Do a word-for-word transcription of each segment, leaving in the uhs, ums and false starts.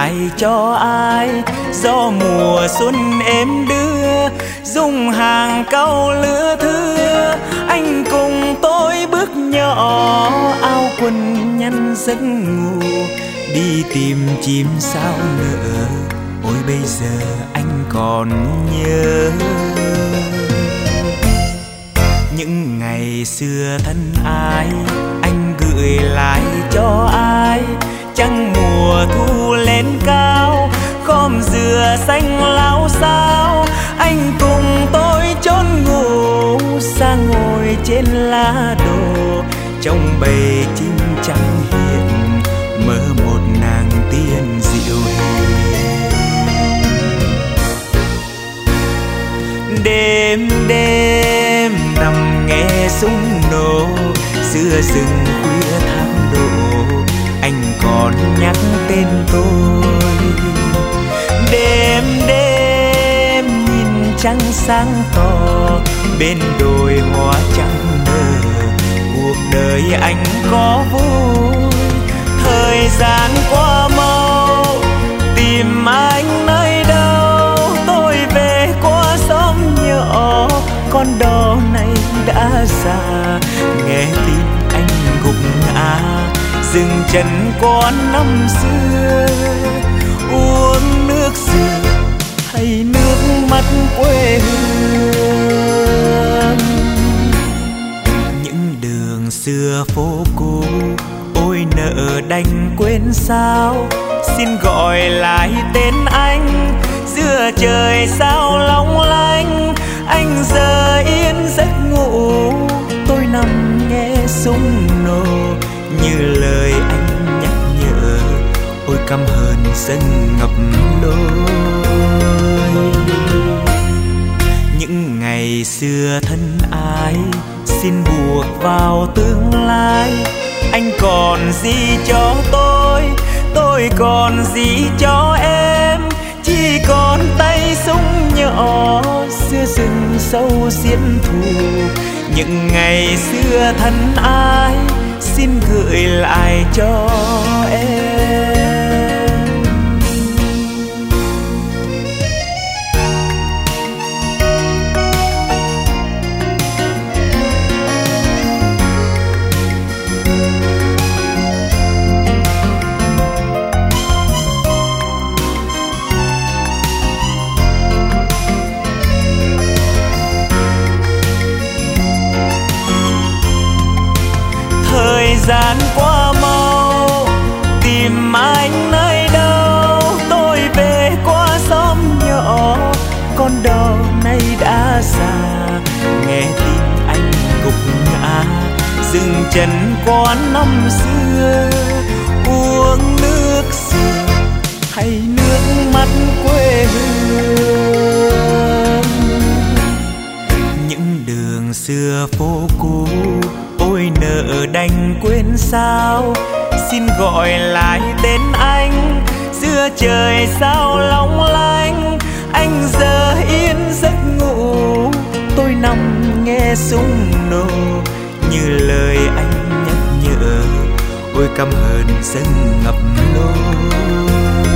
lại cho ai. Gió mùa xuân êm đưa dung hàng câu lứa thưa. Anh cùng tôi bước nhỏ áo quần nhăn giấc ngủ, đi tìm chim sao nở. Ôi bây giờ anh còn nhớ những ngày xưa thân ái, anh gửi lại cho ai. Trăng mùa thu lên cao, khóm dừa xanh lao xao. Anh cùng tôi chốn ngủ, sang ngồi trên lá đồ. Trong bầy chim trắng hiền, mơ một nàng tiên dịu hiền. Đêm đêm nằm nghe súng nổ, xưa rừng khuya thang đổ. Anh còn nhắc tên tôi. Đêm đêm nhìn trăng sáng tỏ, bên đồi hoa trắng nở. Cuộc đời anh có vui, thời gian qua mau. Tìm anh nơi đâu, tôi về qua xóm nhỏ. Con đò này đã già, nghe tin anh gục ngã. Dừng chân con năm xưa, uống nước dừa hay nước mắt quê hương. Những đường xưa phố cũ, ôi nợ đành quên sao. Xin gọi lại tên anh, giữa trời sao long lanh. Anh giờ yên giấc ngủ, tôi nằm nghe súng nổ. Như lời anh nhắc nhở, ôi căm hờn dâng ngập lối. Những ngày xưa thân ái, xin buộc vào tương lai. Anh còn gì cho tôi, tôi còn gì cho em. Chỉ còn tay súng nhỏ, xưa rừng sâu xiên thù. Những ngày xưa thân ái, xin gửi lại cho em. Thời gian qua mau, tìm anh nơi đâu. Tôi về qua xóm nhỏ, con đò này đã già, nghe tin anh gục ngã. Dừng chân quán năm xưa, uống nước dừa hay nước mắt quê hương. Những đường xưa phố cũ, ôi nợ đành quên sao. Xin gọi lại tên anh, giữa trời sao long lanh. Anh giờ yên giấc ngủ, tôi nằm nghe súng nổ. Như lời anh nhắc nhở, ôi căm hờn dâng ngập lối.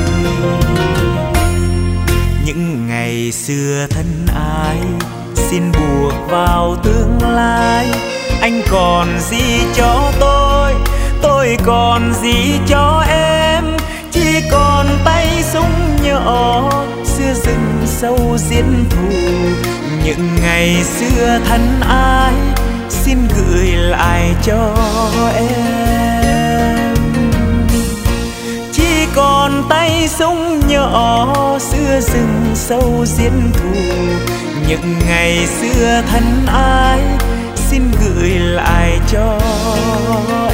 Những ngày xưa thân ái, xin buộc vào tương lai. Anh còn gì cho tôi, tôi còn gì cho em. Chỉ còn tay súng nhỏ, xưa rừng sâu xiên thù. Những ngày xưa thân ái, xin gửi lại cho em. Chỉ còn tay súng nhỏ, xưa rừng sâu xiên thù. Những ngày xưa thân ái, xin gửi lại cho